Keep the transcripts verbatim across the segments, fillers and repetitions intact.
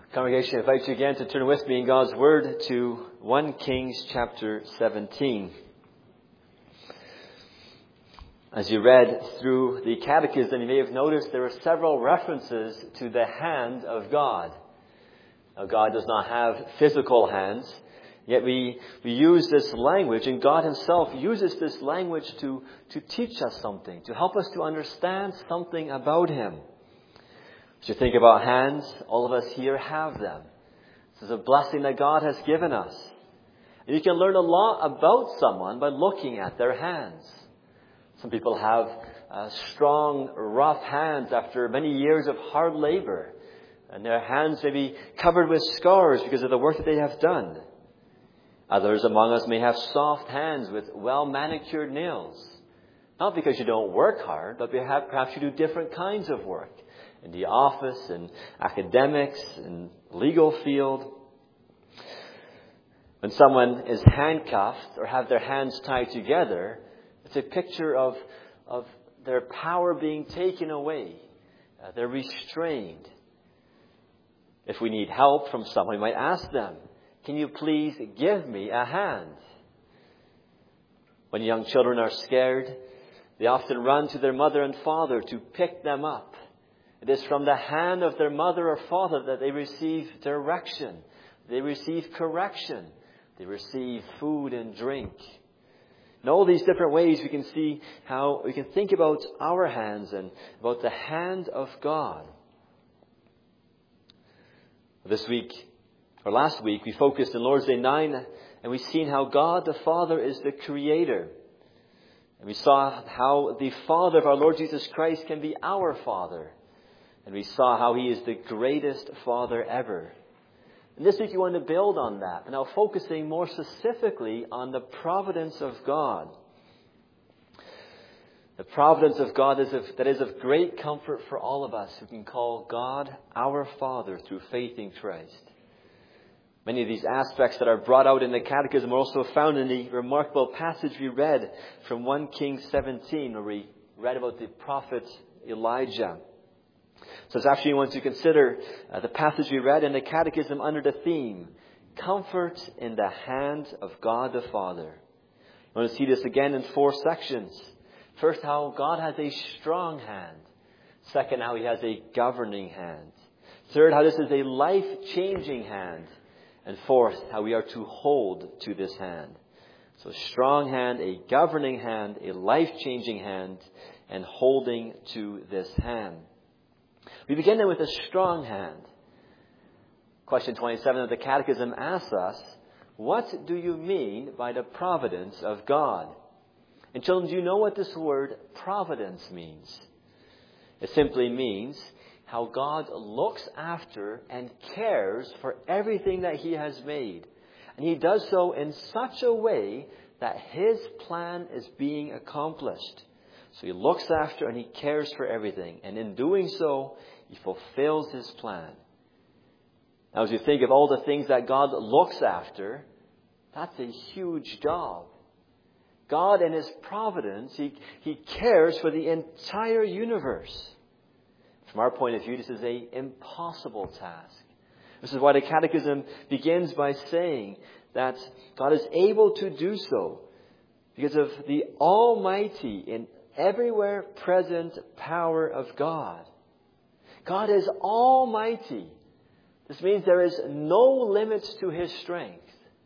Congregation, I invite you again to turn with me in God's Word to First Kings chapter seventeen. As you read through the Catechism, you may have noticed there are several references to the hand of God. Now, God does not have physical hands, yet we, we use this language, and God Himself uses this language to, to teach us something, to help us to understand something about Him. As you think about hands, all of us here have them. This is a blessing that God has given us. And you can learn a lot about someone by looking at their hands. Some people have uh, strong, rough hands after many years of hard labor. And their hands may be covered with scars because of the work that they have done. Others among us may have soft hands with well-manicured nails. Not because you don't work hard, but perhaps you do different kinds of work. In the office, in academics, in legal field. When someone is handcuffed or have their hands tied together, it's a picture of, of their power being taken away. Uh, they're restrained. If we need help from someone, we might ask them, "Can you please give me a hand?" When young children are scared, they often run to their mother and father to pick them up. It is from the hand of their mother or father that they receive direction. They receive correction. They receive food and drink. In all these different ways, we can see how we can think about our hands and about the hand of God. This week, or last week, we focused on Lord's Day nine, and we've seen how God the Father is the Creator. And we saw how the Father of our Lord Jesus Christ can be our Father. And we saw how He is the greatest Father ever. And this week you want to build on that, but now focusing more specifically on the providence of God. The providence of God is of, that is of great comfort for all of us who can call God our Father through faith in Christ. Many of these aspects that are brought out in the Catechism are also found in the remarkable passage we read from First Kings seventeen, where we read about the prophet Elijah. So it's actually, you want to consider uh, the passage we read in the Catechism under the theme, Comfort in the Hand of God the Father. You want to see this again in four sections. First, how God has a strong hand. Second, how He has a governing hand. Third, how this is a life-changing hand. And fourth, how we are to hold to this hand. So strong hand, a governing hand, a life-changing hand, and holding to this hand. We begin then with a strong hand. Question twenty-seven of the Catechism asks us, what do you mean by the providence of God? And children, do you know what this word providence means? It simply means how God looks after and cares for everything that He has made. And He does so in such a way that His plan is being accomplished. So He looks after and He cares for everything. And in doing so, He fulfills His plan. Now, as you think of all the things that God looks after, that's a huge job. God in His providence, He, he cares for the entire universe. From our point of view, this is an impossible task. This is why the Catechism begins by saying that God is able to do so because of the almighty and everywhere present power of God. God is almighty. This means there is no limits to His strength.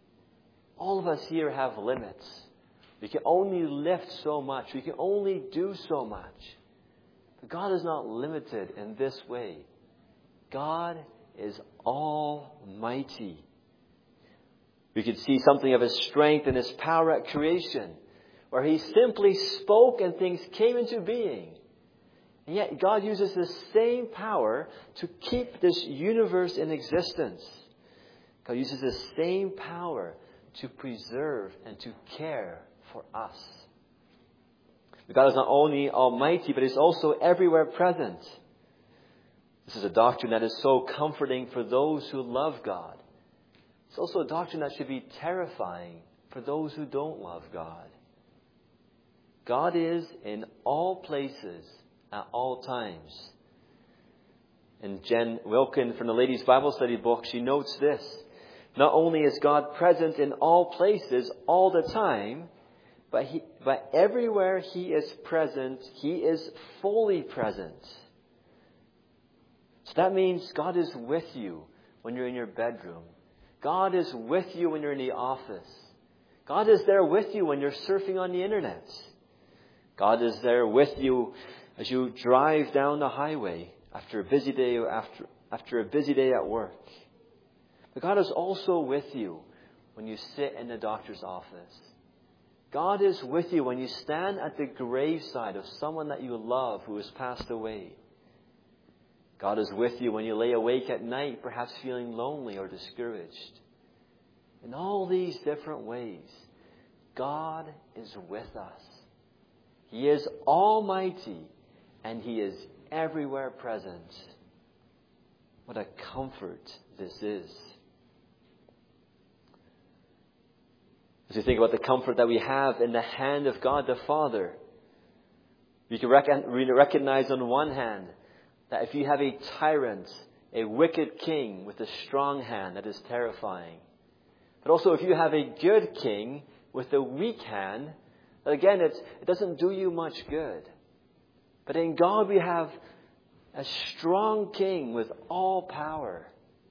All of us here have limits. We can only lift so much. We can only do so much. But God is not limited in this way. God is almighty. We could see something of His strength and His power at creation, where He simply spoke and things came into being. And yet God uses the same power to keep this universe in existence. God uses the same power to preserve and to care for us. But God is not only almighty, but He's also everywhere present. This is a doctrine that is so comforting for those who love God. It's also a doctrine that should be terrifying for those who don't love God. God is in all places at all times. And Jen Wilkin from the Ladies' Bible Study book, she notes this. Not only is God present in all places all the time, but he, but everywhere He is present, He is fully present. So that means God is with you when you're in your bedroom. God is with you when you're in the office. God is there with you when you're surfing on the internet. God is there with you as you drive down the highway after a busy day or after, after a busy day at work. But God is also with you when you sit in the doctor's office. God is with you when you stand at the graveside of someone that you love who has passed away. God is with you when you lay awake at night, perhaps feeling lonely or discouraged. In all these different ways, God is with us. He is almighty and He is everywhere present. What a comfort this is. As we think about the comfort that we have in the hand of God the Father, we can recognize on one hand that if you have a tyrant, a wicked king with a strong hand, that is terrifying. But also if you have a good king with a weak hand, that again, it's, it doesn't do you much good. But in God we have a strong king with all power.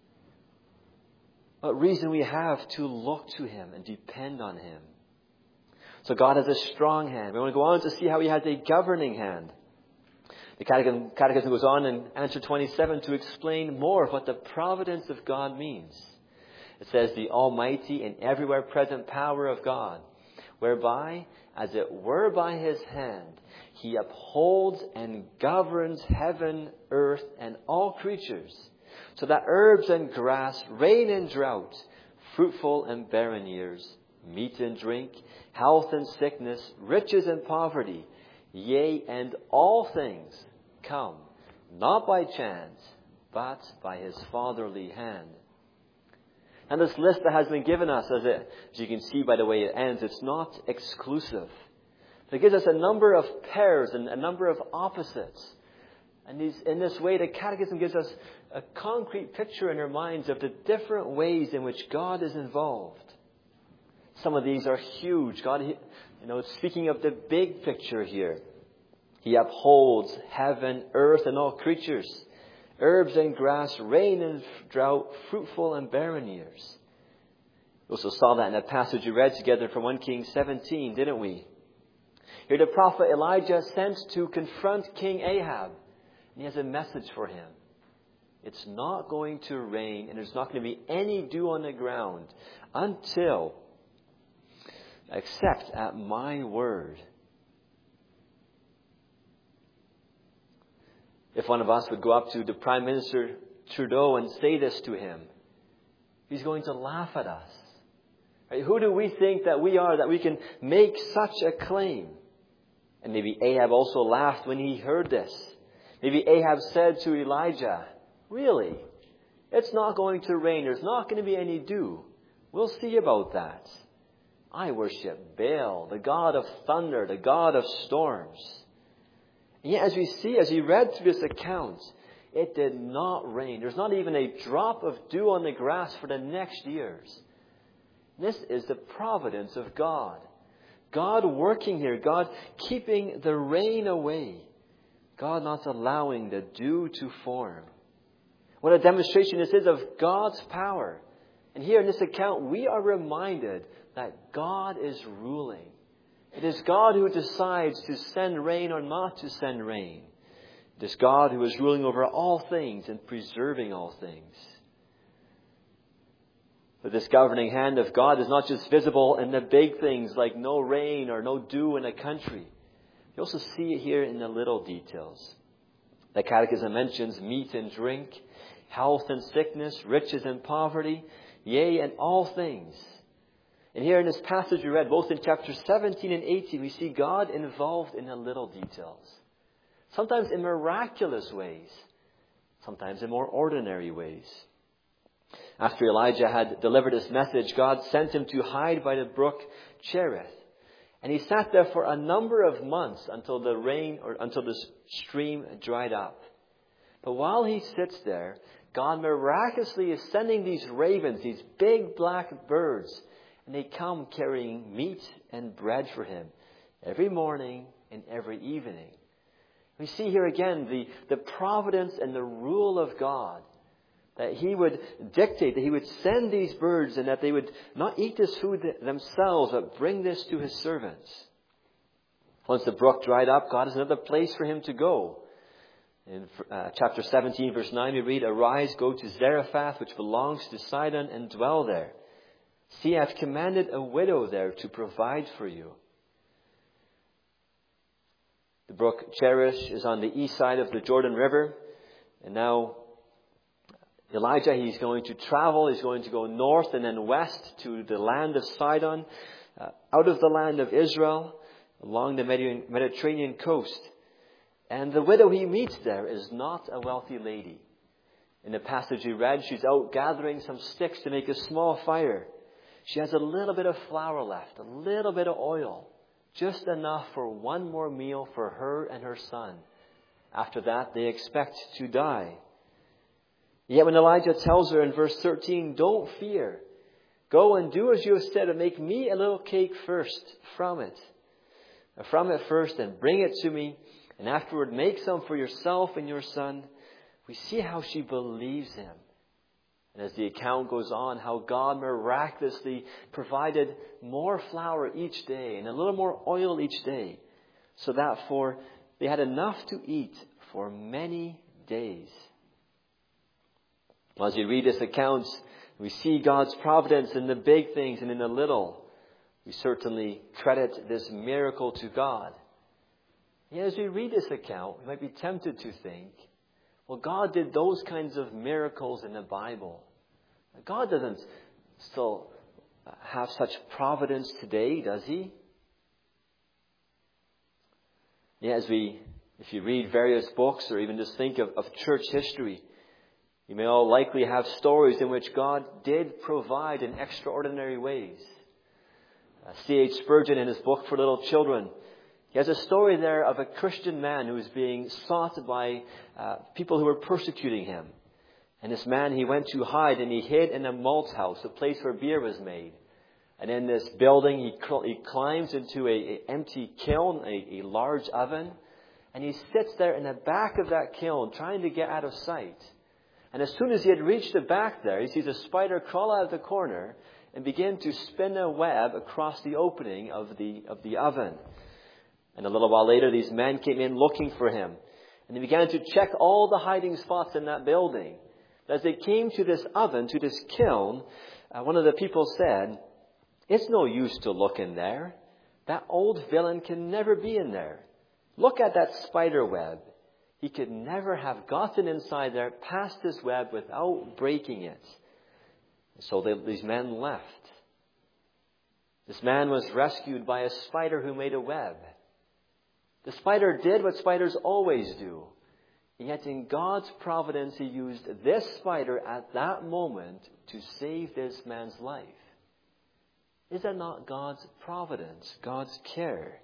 What reason we have to look to Him and depend on Him. So God has a strong hand. We want to go on to see how He has a governing hand. The Catechism, Catechism goes on in answer twenty-seven to explain more of what the providence of God means. It says, the almighty and everywhere present power of God, whereby, as it were by His hand, He upholds and governs heaven, earth, and all creatures, so that herbs and grass, rain and drought, fruitful and barren years, meat and drink, health and sickness, riches and poverty, yea, and all things come, not by chance, but by His fatherly hand. And this list that has been given us, as, it, as you can see by the way it ends, it's not exclusive. It gives us a number of pairs and a number of opposites. And these, in this way, the Catechism gives us a concrete picture in our minds of the different ways in which God is involved. Some of these are huge. God, you know, speaking of the big picture here, He upholds heaven, earth, and all creatures, herbs and grass, rain and drought, fruitful and barren years. We also saw that in a passage we read together from First Kings seventeen, didn't we? Here the prophet Elijah sent to confront King Ahab. And he has a message for him. It's not going to rain and there's not going to be any dew on the ground until, except at my word. If one of us would go up to the Prime Minister Trudeau and say this to him, he's going to laugh at us. Right? Who do we think that we are that we can make such a claim? And maybe Ahab also laughed when he heard this. Maybe Ahab said to Elijah, really? It's not going to rain. There's not going to be any dew. We'll see about that. I worship Baal, the god of thunder, the god of storms. And yet, as we see, as we read through this account, it did not rain. There's not even a drop of dew on the grass for the next years. This is the providence of God. God working here. God keeping the rain away. God not allowing the dew to form. What a demonstration this is of God's power. And here in this account, we are reminded that God is ruling. It is God who decides to send rain or not to send rain. It is God who is ruling over all things and preserving all things. But this governing hand of God is not just visible in the big things like no rain or no dew in a country. You also see it here in the little details. The Catechism mentions meat and drink, health and sickness, riches and poverty, yea, and all things. And here in this passage we read, both in chapter seventeen and eighteen, we see God involved in the little details. Sometimes in miraculous ways, sometimes in more ordinary ways. After Elijah had delivered his message, God sent him to hide by the brook Cherith. And he sat there for a number of months until the rain or until the stream dried up. But while he sits there, God miraculously is sending these ravens, these big black birds, and they come carrying meat and bread for him every morning and every evening. We see here again the, the providence and the rule of God. That he would dictate, that he would send these birds and that they would not eat this food themselves, but bring this to his servants. Once the brook dried up, God has another place for him to go. In uh, chapter seventeen, verse nine, we read, "Arise, go to Zarephath, which belongs to Sidon, and dwell there. See, I have commanded a widow there to provide for you." The brook Cherith is on the east side of the Jordan River. And now Elijah, he's going to travel. He's going to go north and then west to the land of Sidon, uh, out of the land of Israel, along the Mediterranean coast. And the widow he meets there is not a wealthy lady. In the passage we read, she's out gathering some sticks to make a small fire. She has a little bit of flour left, a little bit of oil, just enough for one more meal for her and her son. After that, they expect to die. Yet when Elijah tells her in verse thirteen, "Don't fear. Go and do as you have said, and make me a little cake first from it. From it first, and bring it to me. And afterward, make some for yourself and your son." We see how she believes him. And as the account goes on, how God miraculously provided more flour each day and a little more oil each day, so that for they had enough to eat for many days. As we read this account, we see God's providence in the big things and in the little. We certainly credit this miracle to God. Yet as we read this account, we might be tempted to think, well, God did those kinds of miracles in the Bible. God doesn't still have such providence today, does he? Yeah, as we, if you read various books or even just think of, of church history, you may all likely have stories in which God did provide in extraordinary ways. Uh, C H Spurgeon, in his book for little children, he has a story there of a Christian man who was being sought by uh, people who were persecuting him. And this man, he went to hide and he hid in a malt house, a place where beer was made. And in this building, he, cl- he climbs into an empty kiln, a, a large oven. And he sits there in the back of that kiln trying to get out of sight. And as soon as he had reached the back there, he sees a spider crawl out of the corner and begin to spin a web across the opening of the, of the oven. And a little while later, these men came in looking for him. And they began to check all the hiding spots in that building. As they came to this oven, to this kiln, uh, one of the people said, "It's no use to look in there. That old villain can never be in there. Look at that spider web. He could never have gotten inside there past this web without breaking it." So they, these men left. This man was rescued by a spider who made a web. The spider did what spiders always do. Yet in God's providence, he used this spider at that moment to save this man's life. Is that not God's providence, God's care?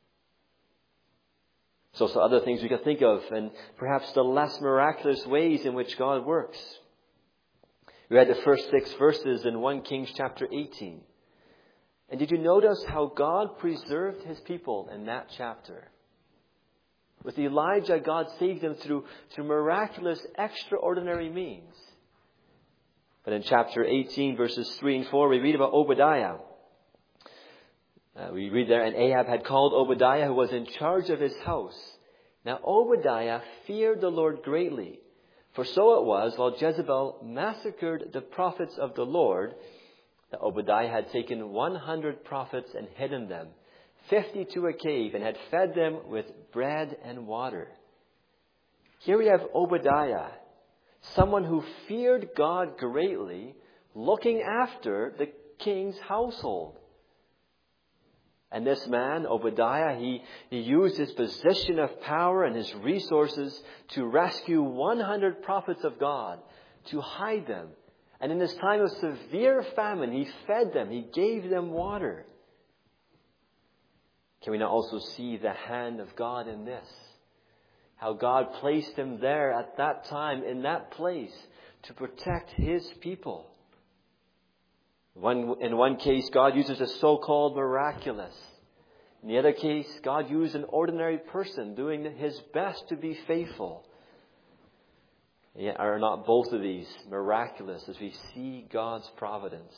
So, so other things we can think of, and perhaps the less miraculous ways in which God works. We read the first six verses in First Kings chapter eighteen. And did you notice how God preserved his people in that chapter? With Elijah, God saved them through, through miraculous, extraordinary means. But in chapter eighteen, verses three and four, we read about Obadiah. Uh, we read there, "And Ahab had called Obadiah, who was in charge of his house. Now Obadiah feared the Lord greatly. For so it was, while Jezebel massacred the prophets of the Lord, that Obadiah had taken one hundred prophets and hidden them, fifty to a cave, and had fed them with bread and water." Here we have Obadiah, someone who feared God greatly, looking after the king's household. And this man, Obadiah, he, he used his position of power and his resources to rescue one hundred prophets of God, to hide them. And in this time of severe famine, he fed them, he gave them water. Can we not also see the hand of God in this? how God placed him there at that time, in that place, to protect his people. One, in one case, God uses a so-called miraculous. In the other case, God used an ordinary person doing his best to be faithful. Yet are not both of these miraculous as we see God's providence?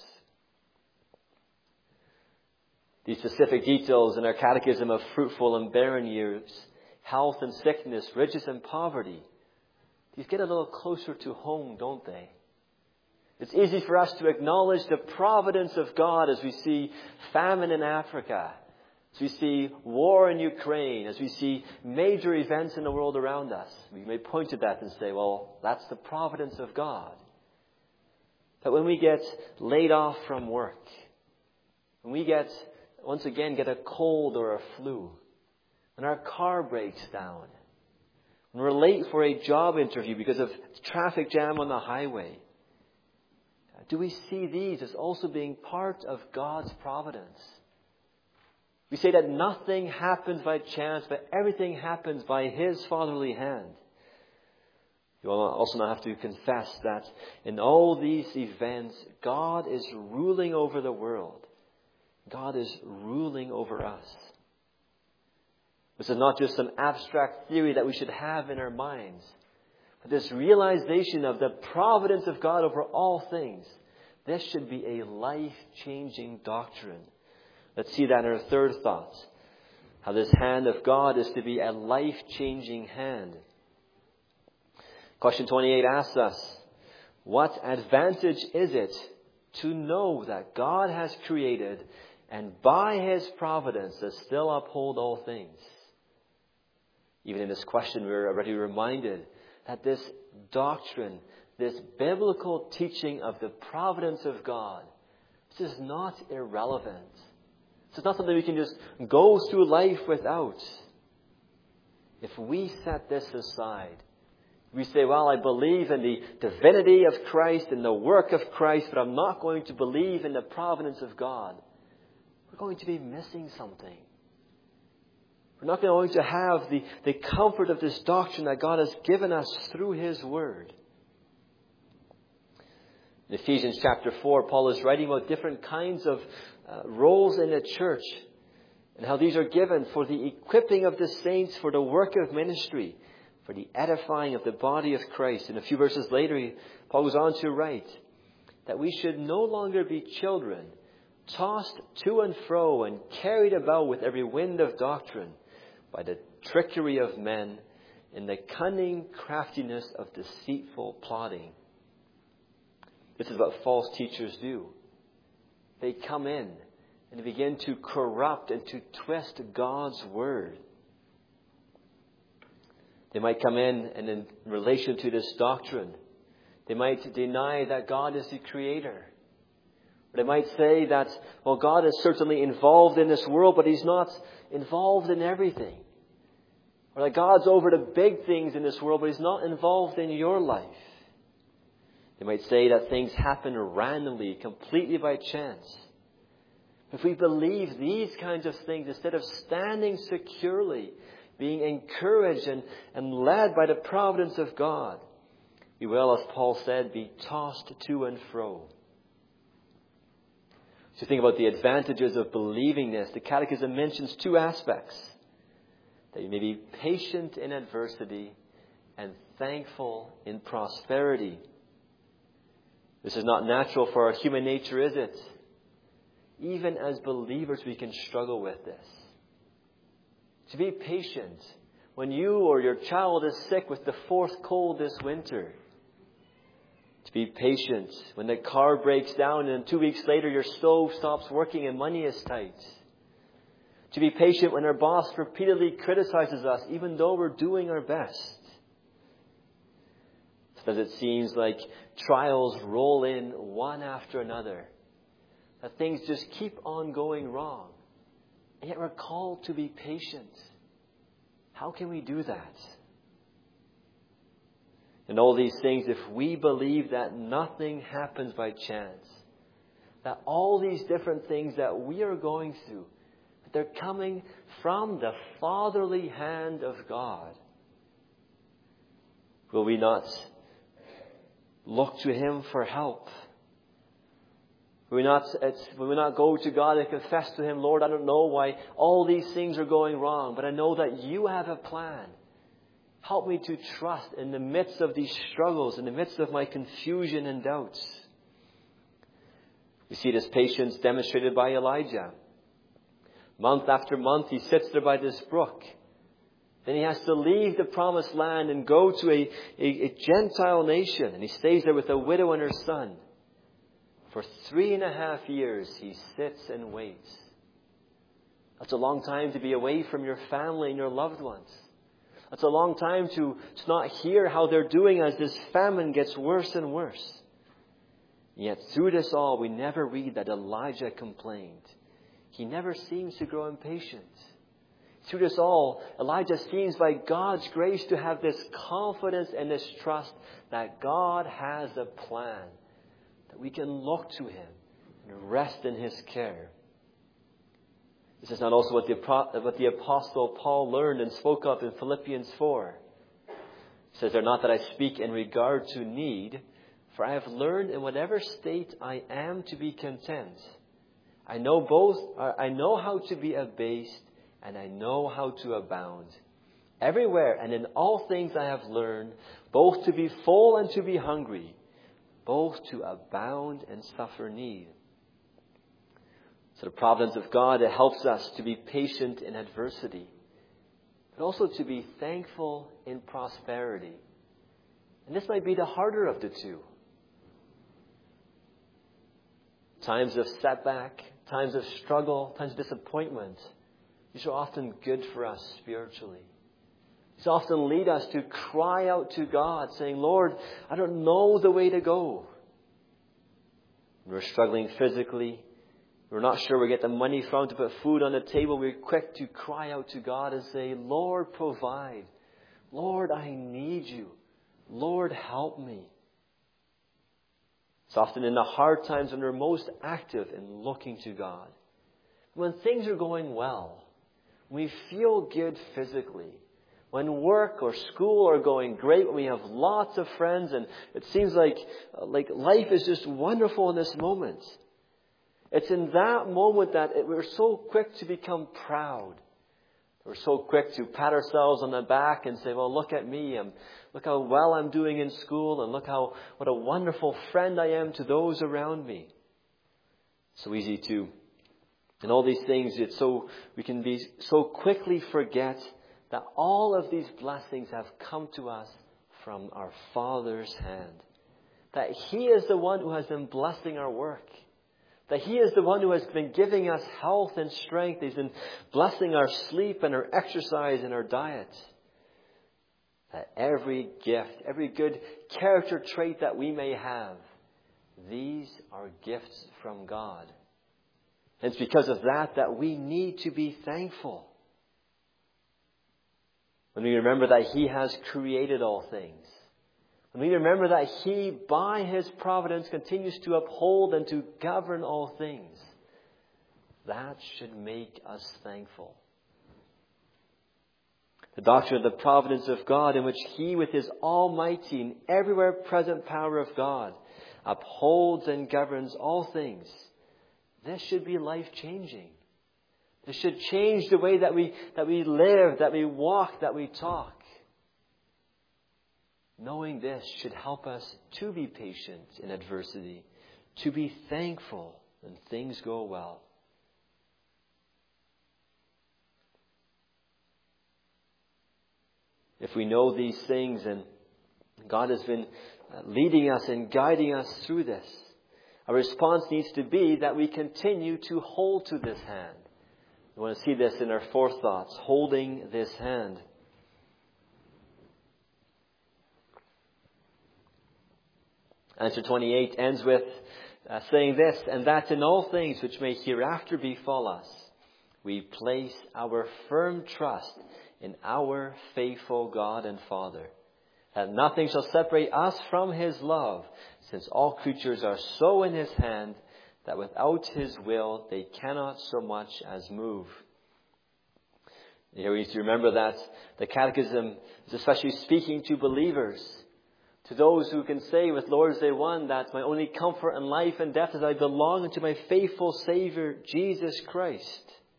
These specific details in our catechism of fruitful and barren years, health and sickness, riches and poverty, these get a little closer to home, don't they? It's easy for us to acknowledge the providence of God as we see famine in Africa, as we see war in Ukraine, as we see major events in the world around us. We may point to that and say, well, that's the providence of God. But when we get laid off from work, when we get, once again, get a cold or a flu, when our car breaks down, when we're late for a job interview because of traffic jam on the highway, do we see these as also being part of God's providence? We say that nothing happens by chance, but everything happens by His fatherly hand. You will also now have to confess that in all these events, God is ruling over the world. God is ruling over us. This is not just some abstract theory that we should have in our minds, but this realization of the providence of God over all things. This should be a life-changing doctrine. Let's see that in our third thought. How this hand of God is to be a life-changing hand. Question twenty-eight asks us, what advantage is it to know that God has created and by His providence does still uphold all things? Even in this question, we're already reminded that this doctrine, this biblical teaching of the providence of God, this is not irrelevant. This is not something we can just go through life without. If we set this aside, we say, well, I believe in the divinity of Christ and the work of Christ, but I'm not going to believe in the providence of God, we're going to be missing something. We're not going to have the, the comfort of this doctrine that God has given us through His Word. In Ephesians chapter four, Paul is writing about different kinds of uh, roles in the church and how these are given for the equipping of the saints for the work of ministry, for the edifying of the body of Christ. And a few verses later, he, Paul goes on to write that we should no longer be children, tossed to and fro and carried about with every wind of doctrine by the trickery of men in the cunning craftiness of deceitful plotting. This is what false teachers do. They come in and begin to corrupt and to twist God's Word. They might come in and in relation to this doctrine, they might deny that God is the Creator. Or they might say that, well, God is certainly involved in this world, but He's not involved in everything. Or that God's over the big things in this world, but He's not involved in your life. They might say that things happen randomly, completely by chance. If we believe these kinds of things, instead of standing securely, being encouraged and, and led by the providence of God, we will, as Paul said, be tossed to and fro. So you think about the advantages of believing this. The Catechism mentions two aspects. That you may be patient in adversity and thankful in prosperity. This is not natural for our human nature, is it? Even as believers, we can struggle with this. To be patient when you or your child is sick with the fourth cold this winter. To be patient when the car breaks down and two weeks later your stove stops working and money is tight. To be patient when our boss repeatedly criticizes us even though we're doing our best. Because it seems like trials roll in one after another. That things just keep on going wrong. And yet we're called to be patient. How can we do that? In all these things, if we believe that nothing happens by chance, that all these different things that we are going through, that they're coming from the fatherly hand of God, Will we not look to Him for help? Will we not, will we not go to God and confess to Him, Lord, I don't know why all these things are going wrong, but I know that You have a plan. Help me to trust in the midst of these struggles, in the midst of my confusion and doubts. We see this patience demonstrated by Elijah. Month after month, he sits there by this brook. Then he has to leave the promised land and go to a, a, a Gentile nation. And he stays there with a widow and her son. For three and a half years, he sits and waits. That's a long time to be away from your family and your loved ones. That's a long time to, to not hear how they're doing as this famine gets worse and worse. Yet through this all, we never read that Elijah complained. He never seems to grow impatient. Through this all, Elijah seems by God's grace to have this confidence and this trust that God has a plan, that we can look to Him and rest in His care. This is not also what the, what the Apostle Paul learned and spoke of in Philippians four. He says, "There not that I speak in regard to need, for I have learned in whatever state I am to be content. I know both, I know how to be abased, and I know how to abound. Everywhere and in all things I have learned, both to be full and to be hungry, both to abound and suffer need." So the providence of God, it helps us to be patient in adversity, but also to be thankful in prosperity. And this might be the harder of the two. Times of setback, times of struggle, times of disappointment, these are often good for us spiritually. These often lead us to cry out to God, saying, "Lord, I don't know the way to go." When we're struggling physically, we're not sure we get the money from to put food on the table, we're quick to cry out to God and say, "Lord, provide. Lord, I need You. Lord, help me." It's often in the hard times when we're most active in looking to God. When things are going well, when we feel good physically, when work or school are going great, when we have lots of friends and it seems like, like life is just wonderful in this moment. It's in that moment that it, we're so quick to become proud. We're so quick to pat ourselves on the back and say, "Well, look at me. I'm, look how well I'm doing in school, and look how what a wonderful friend I am to those around me." So easy to, and all these things, it's so we can be so quickly forget that all of these blessings have come to us from our Father's hand. That He is the one who has been blessing our work. That He is the one who has been giving us health and strength. He's been blessing our sleep and our exercise and our diet. That every gift, every good character trait that we may have, these are gifts from God. And it's because of that that we need to be thankful. When we remember that He has created all things. When we remember that He, by His providence, continues to uphold and to govern all things. That should make us thankful. The doctrine of the providence of God, in which He, with His almighty and everywhere present power of God, upholds and governs all things. This should be life-changing. This should change the way that we, that we live, that we walk, that we talk. Knowing this should help us to be patient in adversity, to be thankful when things go well. If we know these things and God has been leading us and guiding us through this, our response needs to be that we continue to hold to this hand. We want to see this in our fourth thoughts, holding this hand. Answer twenty-eight ends with uh, saying this, "And that in all things which may hereafter befall us, we place our firm trust in our faithful God and Father, that nothing shall separate us from His love, since all creatures are so in His hand, that without His will they cannot so much as move." Here we need to remember that the Catechism is especially speaking to believers, to those who can say with Lord's Day one that my only comfort in life and death is I belong unto my faithful Savior, Jesus Christ.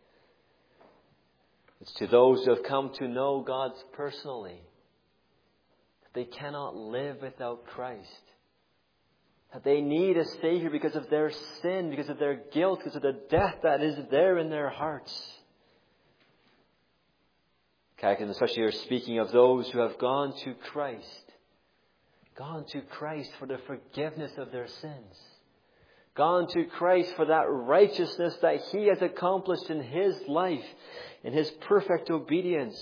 It's to those who have come to know God personally, that they cannot live without Christ, that they need a Savior because of their sin, because of their guilt, because of the death that is there in their hearts. Catechism especially are speaking of those who have gone to Christ, gone to Christ for the forgiveness of their sins, gone to Christ for that righteousness that He has accomplished in His life, in His perfect obedience.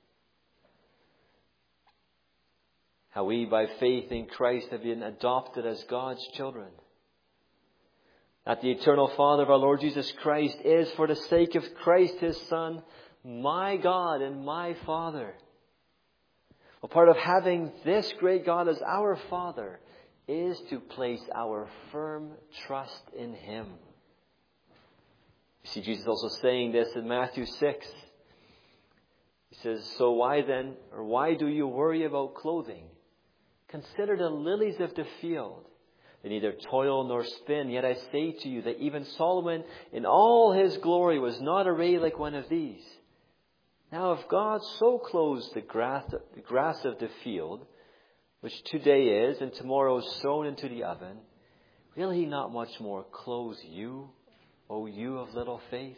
How we, by faith in Christ, have been adopted as God's children. That the eternal Father of our Lord Jesus Christ is, for the sake of Christ His Son, my God and my Father. Well, part of having this great God as our Father is to place our firm trust in Him. You see Jesus also saying this in Matthew six. He says, so why then, or why do you worry about clothing? Consider the lilies of the field. They neither toil nor spin. Yet I say to you that even Solomon in all his glory was not arrayed like one of these. Now if God so clothes the grass, the grass of the field, which today is and tomorrow is thrown into the oven, will He not much more clothe you, O you of little faith?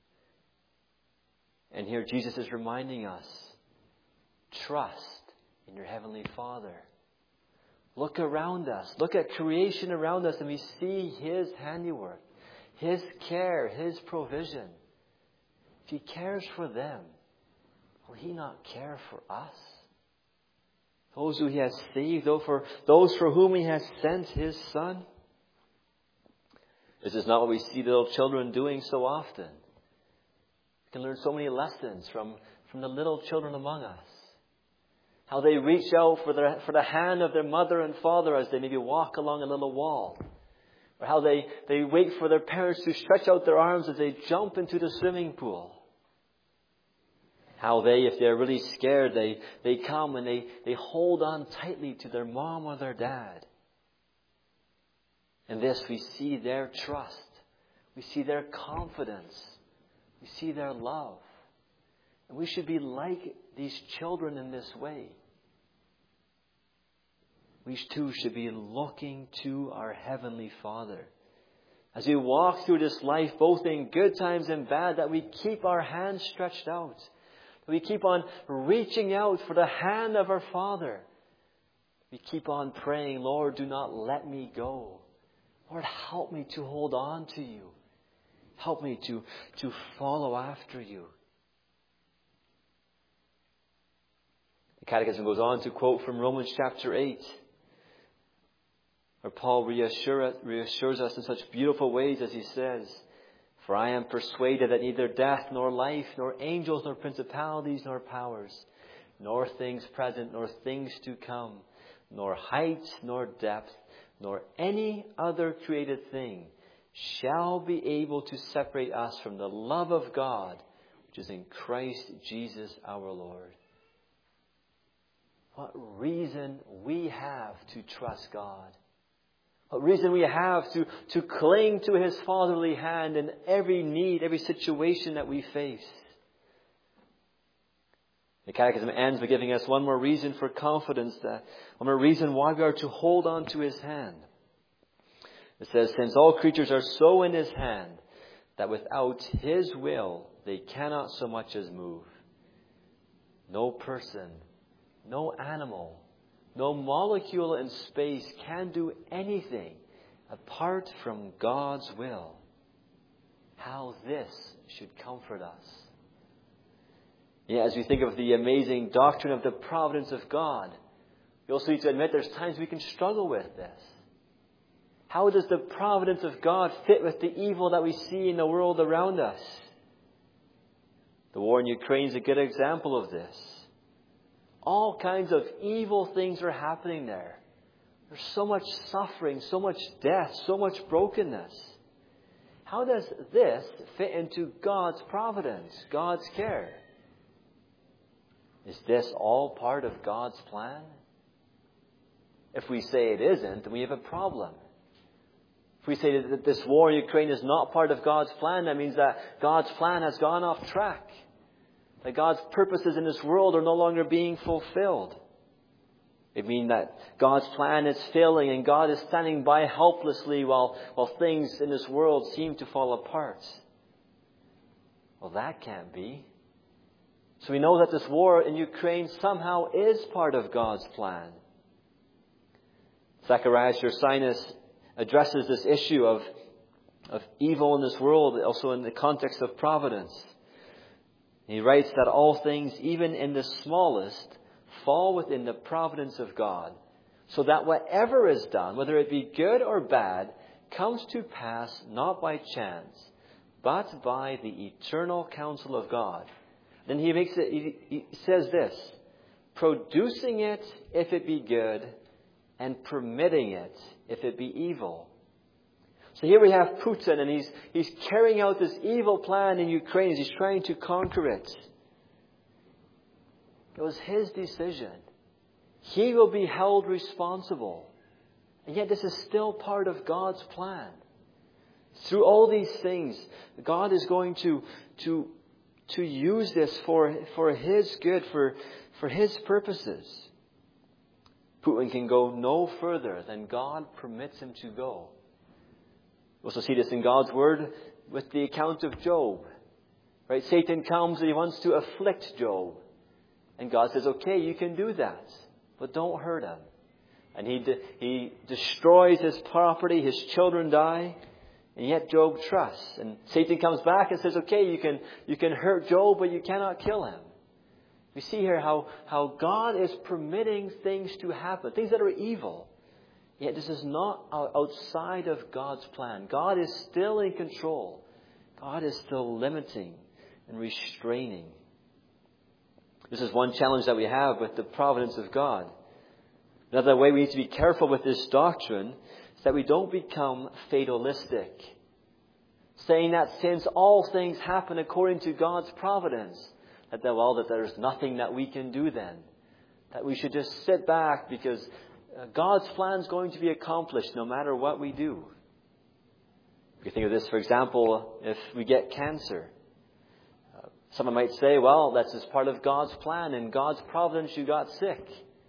And here Jesus is reminding us, trust in your Heavenly Father. Look around us. Look at creation around us and we see His handiwork, His care, His provision. If He cares for them, will He not care for us? Those who He has saved, though for those for whom He has sent His Son. This is not what we see little children doing so often. We can learn so many lessons from, from the little children among us. How they reach out for the, for the hand of their mother and father as they maybe walk along a little wall. Or how they, they wait for their parents to stretch out their arms as they jump into the swimming pool. How they, if they're really scared, they, they come and they, they hold on tightly to their mom or their dad. In this we see their trust. We see their confidence. We see their love. And we should be like these children in this way. We too should be looking to our Heavenly Father. As we walk through this life, both in good times and bad, that we keep our hands stretched out. That we keep on reaching out for the hand of our Father. We keep on praying, Lord, do not let me go. Lord, help me to hold on to You. Help me to, to follow after You. The Catechism goes on to quote from Romans chapter eight, where Paul reassure, reassures us in such beautiful ways as he says, for I am persuaded that neither death, nor life, nor angels, nor principalities, nor powers, nor things present, nor things to come, nor height, nor depth, nor any other created thing shall be able to separate us from the love of God, which is in Christ Jesus our Lord. What reason we have to trust God. What reason we have to, to cling to His fatherly hand in every need, every situation that we face. The Catechism ends by giving us one more reason for confidence, that one more reason why we are to hold on to His hand. It says, since all creatures are so in His hand, that without His will they cannot so much as move. No person, no animal, no molecule in space can do anything apart from God's will. How this should comfort us. Yeah, as we think of the amazing doctrine of the providence of God, we also need to admit there's times we can struggle with this. How does the providence of God fit with the evil that we see in the world around us? The war in Ukraine is a good example of this. All kinds of evil things are happening there. There's so much suffering, so much death, so much brokenness. How does this fit into God's providence, God's care? Is this all part of God's plan? If we say it isn't, then we have a problem. If we say that this war in Ukraine is not part of God's plan, that means that God's plan has gone off track. That God's purposes in this world are no longer being fulfilled. It means that God's plan is failing and God is standing by helplessly while, while things in this world seem to fall apart. Well, that can't be. So we know that this war in Ukraine somehow is part of God's plan. Zacharias Ursinus addresses this issue of, of evil in this world also in the context of providence. He writes that all things, even in the smallest, fall within the providence of God, so that whatever is done, whether it be good or bad, comes to pass not by chance, but by the eternal counsel of God. Then he makes it, he, he says this, producing it if it be good, and permitting it if it be evil. So here we have Putin, and he's he's carrying out this evil plan in Ukraine. He's trying to conquer it. It was his decision. He will be held responsible. And yet this is still part of God's plan. Through all these things, God is going to to to use this for for His good, for for His purposes. Putin can go no further than God permits him to go. We also see this in God's Word with the account of Job. Right? Satan comes and he wants to afflict Job. And God says, okay, you can do that, but don't hurt him. And he de- he destroys his property, his children die, and yet Job trusts. And Satan comes back and says, okay, you can you can hurt Job, but you cannot kill him. We see here how, how God is permitting things to happen, things that are evil. Yet this is not outside of God's plan. God is still in control. God is still limiting and restraining. This is one challenge that we have with the providence of God. Another way we need to be careful with this doctrine is that we don't become fatalistic, saying that since all things happen according to God's providence, that, well, that there's nothing that we can do then. That we should just sit back because God's plan is going to be accomplished no matter what we do. If you think of this, for example, if we get cancer, uh, someone might say, well, that's just part of God's plan. In God's providence, you got sick.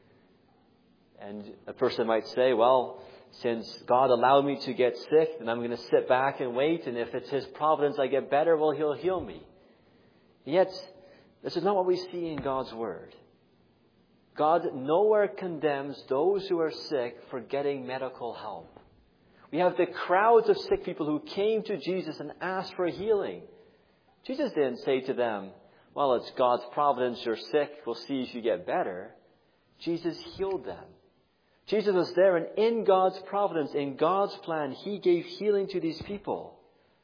And a person might say, well, since God allowed me to get sick, then I'm going to sit back and wait. And if it's His providence I get better, well, He'll heal me. Yet, this is not what we see in God's Word. God nowhere condemns those who are sick for getting medical help. We have the crowds of sick people who came to Jesus and asked for healing. Jesus didn't say to them, well, it's God's providence, you're sick, we'll see if you get better. Jesus healed them. Jesus was there, and in God's providence, in God's plan, He gave healing to these people.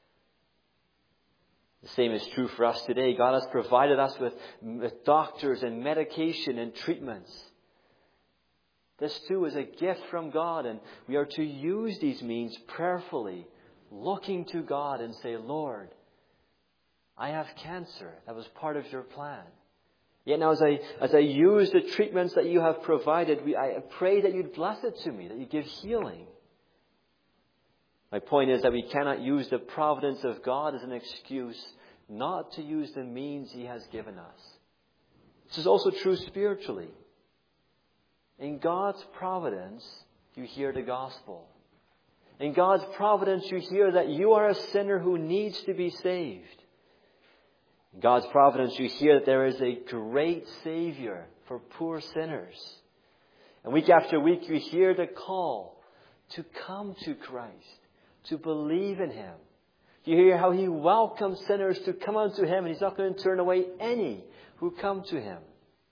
The same is true for us today. God has provided us with, with doctors and medication and treatments. This too is a gift from God, and we are to use these means prayerfully, looking to God and say, Lord, I have cancer. That was part of your plan. Yet now as I, as I use the treatments that you have provided, we, I pray that you'd bless it to me, that you give healing. My point is that we cannot use the providence of God as an excuse not to use the means He has given us. This is also true spiritually. In God's providence, you hear the gospel. In God's providence, you hear that you are a sinner who needs to be saved. In God's providence, you hear that there is a great Savior for poor sinners. And week after week, you hear the call to come to Christ, to believe in Him. You hear how He welcomes sinners to come unto Him, and He's not going to turn away any who come to Him.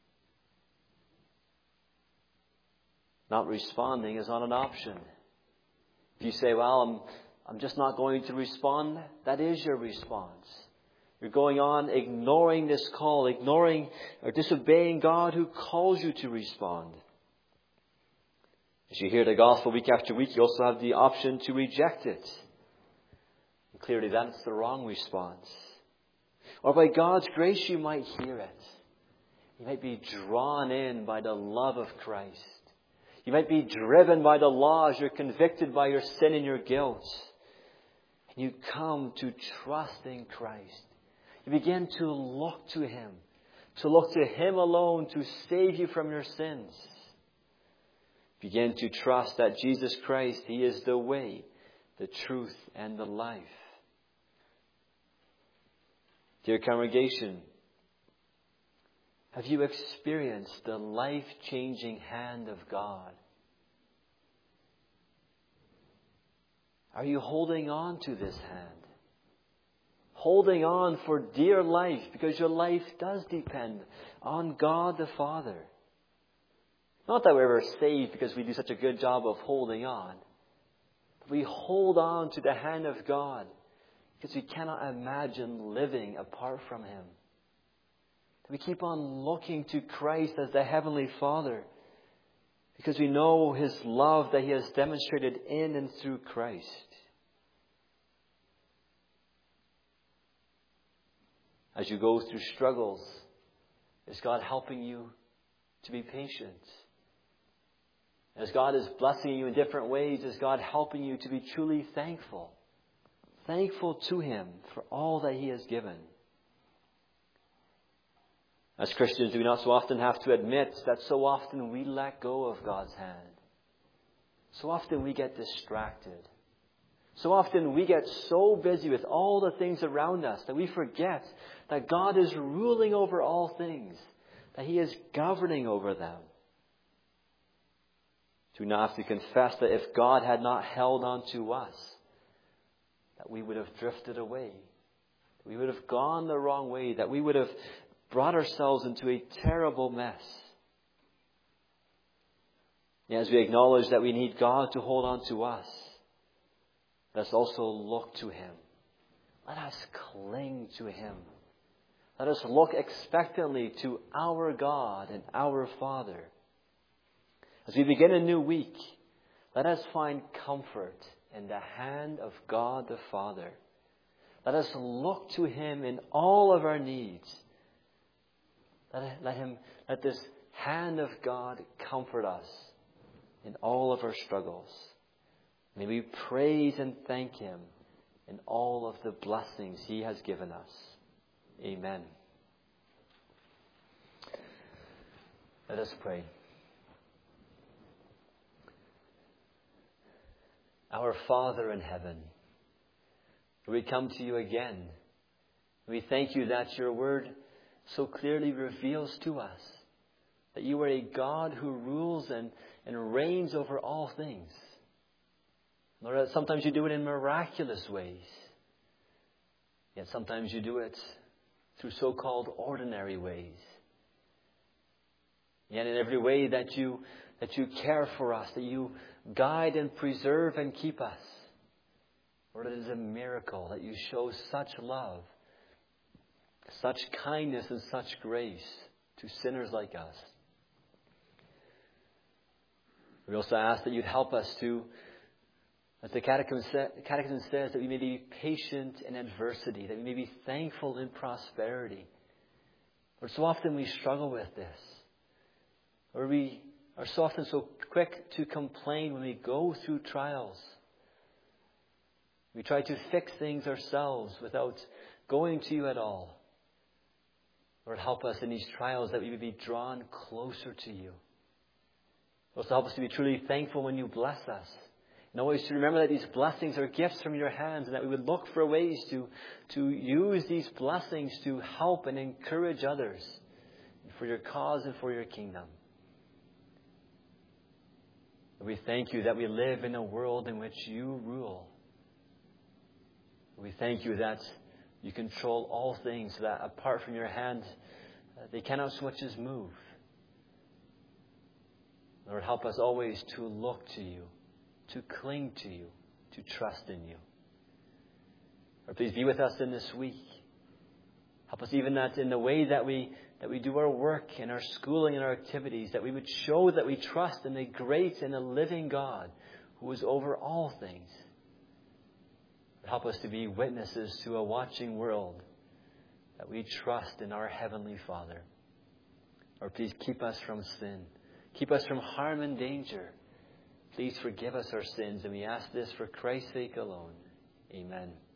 Not responding is not an option. If you say, well, I'm, I'm just not going to respond, that is your response. You're going on ignoring this call, ignoring or disobeying God who calls you to respond. As you hear the gospel week after week, you also have the option to reject it. And clearly that's the wrong response. Or by God's grace, you might hear it. You might be drawn in by the love of Christ. You might be driven by the law as you're convicted by your sin and your guilt. And you come to trust in Christ. You begin to look to Him. To look to Him alone to save you from your sins. Begin to trust that Jesus Christ, He is the way, the truth, and the life. Dear congregation, have you experienced the life-changing hand of God? Are you holding on to this hand? Holding on for dear life, because your life does depend on God the Father. Not that we're ever saved because we do such a good job of holding on. But we hold on to the hand of God because we cannot imagine living apart from Him. We keep on looking to Christ as the Heavenly Father because we know His love that He has demonstrated in and through Christ. As you go through struggles, is God helping you to be patient? As God is blessing you in different ways, is God helping you to be truly thankful? Thankful to Him for all that He has given. As Christians, do we not so often have to admit that so often we let go of God's hand? So often we get distracted. So often we get so busy with all the things around us that we forget that God is ruling over all things, that He is governing over them. Do we not have to confess that if God had not held on to us, that we would have drifted away, that we would have gone the wrong way, that we would have brought ourselves into a terrible mess? And as we acknowledge that we need God to hold on to us, let us also look to Him. Let us cling to Him. Let us look expectantly to our God and our Father. As we begin a new week, let us find comfort in the hand of God the Father. Let us look to Him in all of our needs. Let, let Him, let this hand of God comfort us in all of our struggles. May we praise and thank Him in all of the blessings He has given us. Amen. Let us pray. Our Father in heaven, we come to You again. We thank You that Your word so clearly reveals to us that You are a God who rules and, and reigns over all things. Lord, sometimes You do it in miraculous ways. Yet sometimes You do it through so-called ordinary ways. Yet in every way that You that You care for us, that You guide and preserve and keep us. Lord, it is a miracle that You show such love, such kindness and such grace to sinners like us. We also ask that You'd help us to, as the Catechism says, that we may be patient in adversity, that we may be thankful in prosperity. Lord, so often we struggle with this. Or we are so often so quick to complain when we go through trials. We try to fix things ourselves without going to You at all. Lord, help us in these trials that we may be drawn closer to You. Also help us to be truly thankful when You bless us. And always to remember that these blessings are gifts from Your hands, and that we would look for ways to, to use these blessings to help and encourage others for Your cause and for Your kingdom. We thank You that we live in a world in which You rule. We thank You that You control all things, so that apart from Your hand, they cannot so much as move. Lord, help us always to look to You, to cling to You, to trust in You. Lord, please be with us in this week. Help us even that in the way that we that we do our work and our schooling and our activities, that we would show that we trust in the great and the living God who is over all things. Help us to be witnesses to a watching world, that we trust in our Heavenly Father. Or please keep us from sin. Keep us from harm and danger. Please forgive us our sins, and we ask this for Christ's sake alone. Amen.